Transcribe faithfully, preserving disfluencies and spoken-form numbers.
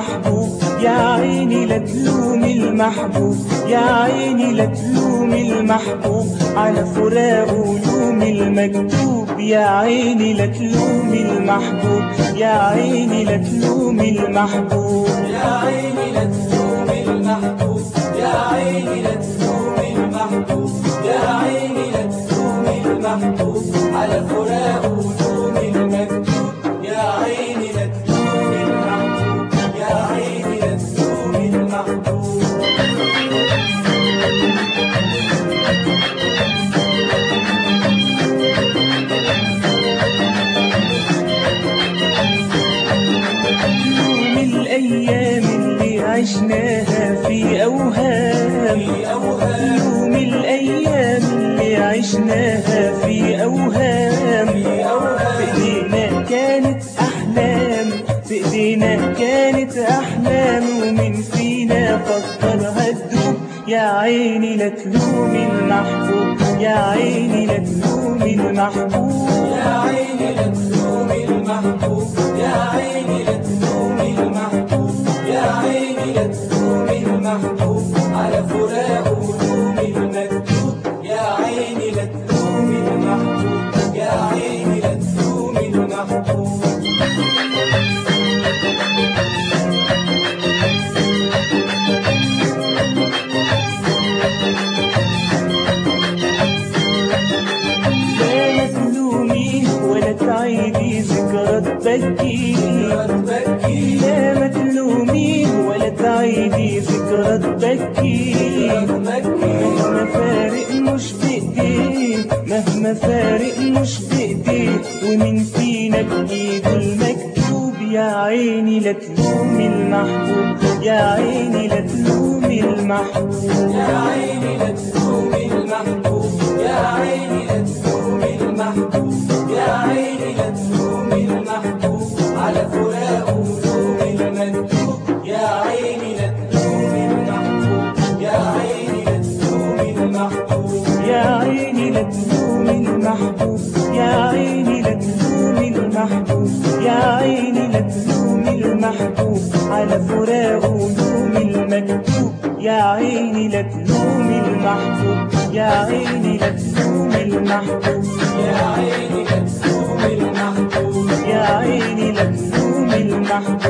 المحبوب يا عيني لا تلوم المحبوب يا عيني لا تلوم المحبوب على فراقه لوم المكتوب يا عيني لا تلوم المحبوب يا عيني لا تلوم المحبوب يا عيني لا تلوم المحبوب يا عيني لا تلوم المحبوب يا عيني لا تلوم المحبوب على فراقه لوم المكتوب يا عيني لا تلوم المحبوب يا عيني لا تلوم المحبوب الأيام اللي عشناها في أوهام يوم الأيام اللي عشناها في أوهام بإيدينا كانت أحلام بإيدينا كانت أحلام ومن فينا فكرها تدوب يا عيني لا تلوم المحبوب يا عيني لا تلوم المحبوب يا عيني لا تلوم المحبوب يا عيني لا تلوم المحبوب يا عيني لا تلوم المحبوب على فراقه لوم المكتوب يا عيني لا تلوم المحبوب يا عيني لا تلوم المحبوب تعيدي ذكرى تبكي لا ما تلوميه ولا تعيدي ذكرى تبكي مهما فارق مش بإيديه مهما فارق مش بإيديه ومن فينا بإيده المكتوب يا عيني لا تلوم المحبوب يا عيني لا تلوم المحبوب يا عيني لا تلوم المحبوب يا عيني لا تلوم المحبوب يا عيني لا تلوم المحبوب على فراقه لوم المكتوب يا عيني لا تلوم المحبوب يا عيني لا تلوم المحبوب يا عيني لا تلوم المحبوب يا عيني لا تلوم المحبوب يا عيني لا تلوم المحبوب على فراقه لوم المكتوب يا عيني لا تلوم المحبوب يا عيني لا تلوم المحبوب يا عيني لا تلوم المحبوب يا عيني لا تلوم المحبوب